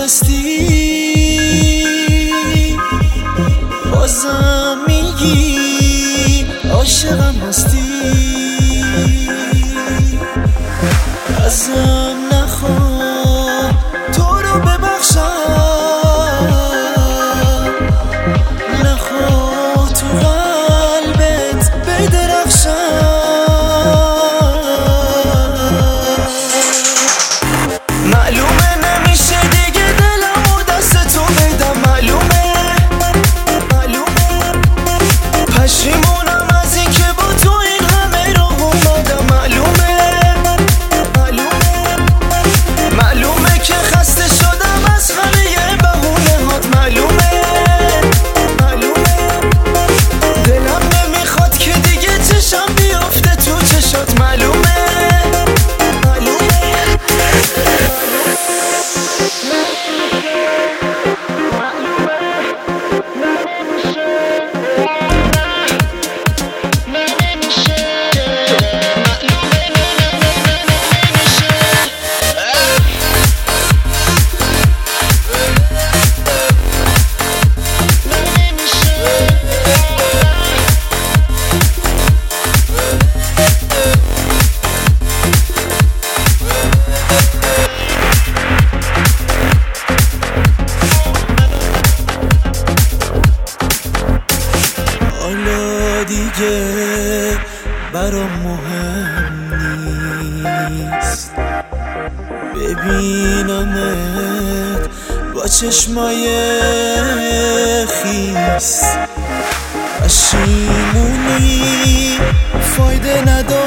نشستی بازم میگی عاشقم هستی. ازم نخواه تو رو ببخشم، نخواه تو قلبت بدرخشم. معلومه نمیشه دیگه دلمو دست تو بدم، معلومه پشیمونم از این که با تو این همه راه اومدم. معلومه که خسته شدم از همه بهونه هات. معلومه دلم نمیخواد که دیگه چشم بیفته تو چشات. معلومه دیگه برام مهم نیست ببینمت با چشمای خیس. پشیمونی فایده نداره.